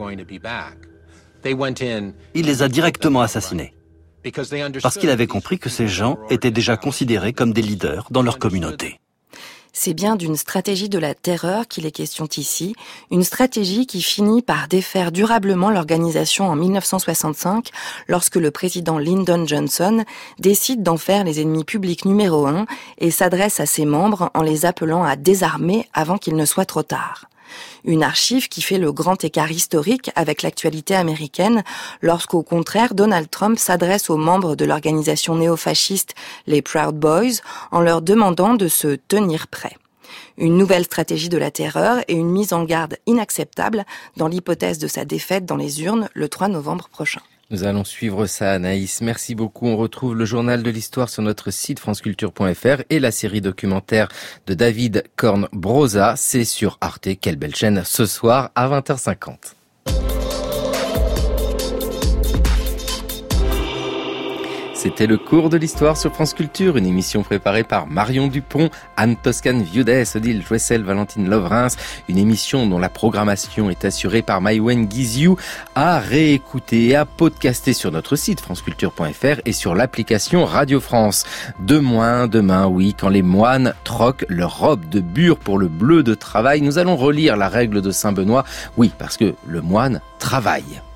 Il les a directement assassinés, parce qu'il avait compris que ces gens étaient déjà considérés comme des leaders dans leur communauté. C'est bien d'une stratégie de la terreur qu'il est question ici, une stratégie qui finit par défaire durablement l'organisation en mille neuf cent soixante-cinq, lorsque le président Lyndon Johnson décide d'en faire les ennemis publics numéro un et s'adresse à ses membres en les appelant à désarmer avant qu'il ne soit trop tard. Une archive qui fait le grand écart historique avec l'actualité américaine, lorsqu'au contraire Donald Trump s'adresse aux membres de l'organisation néofasciste les Proud Boys en leur demandant de se tenir prêts. Une nouvelle stratégie de la terreur et une mise en garde inacceptable dans l'hypothèse de sa défaite dans les urnes le trois novembre prochain. Nous allons suivre ça, Anaïs. Merci beaucoup. On retrouve le journal de l'histoire sur notre site franceculture point f r et la série documentaire de David Kornbrosa. C'est sur Arte. Quelle belle chaîne ce soir à vingt heures cinquante. C'était le cours de l'histoire sur France Culture, une émission préparée par Marion Dupont, Anne Toscan-Viudet, Odile Joessel, Valentine Lovrins, une émission dont la programmation est assurée par Maïwen Guiziou, à réécouter et à podcaster sur notre site franceculture point f r et sur l'application Radio France. Demain, demain, oui, quand les moines troquent leur robe de bure pour le bleu de travail, nous allons relire la règle de Saint-Benoît, oui, parce que le moine travaille.